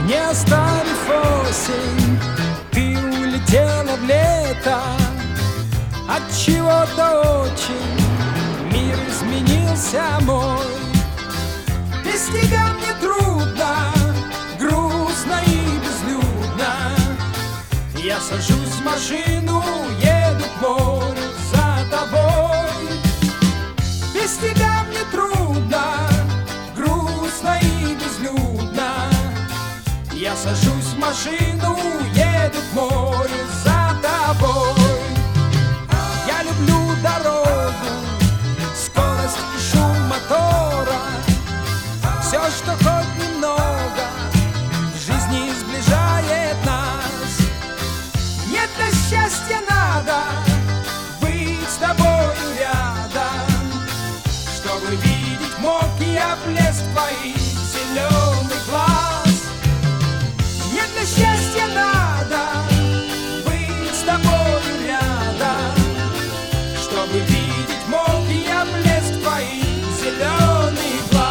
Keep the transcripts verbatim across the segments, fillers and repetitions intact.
Не оставив осень, ты улетела в лето. От чего-то очень мир изменился мой. Без тебя мне трудно, грустно и безлюдно. Я сажусь в машину, еду к морю за тобой. Без тебя мне трудно, грустно и безлюдно. Я сажусь в машину, еду к морю за тобой. Я люблю дорогу, скорость и шум мотора. Все, что хоть немного в жизни сближает нас. Мне для счастья надо быть с тобою рядом, чтобы видеть мог я блеск твоих зеленых глаз. Мне для счастья надо быть с тобою рядом, чтобы видеть мог я блеск твоих зеленых глаз.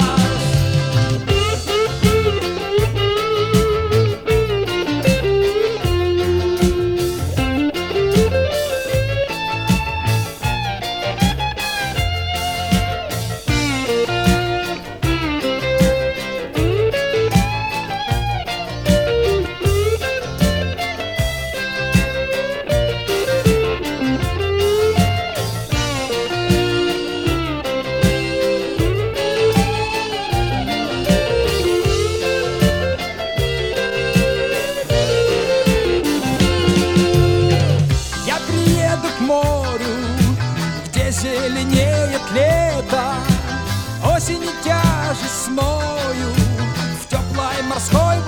Зеленеет лето, осень и тяжесть смою в теплой морской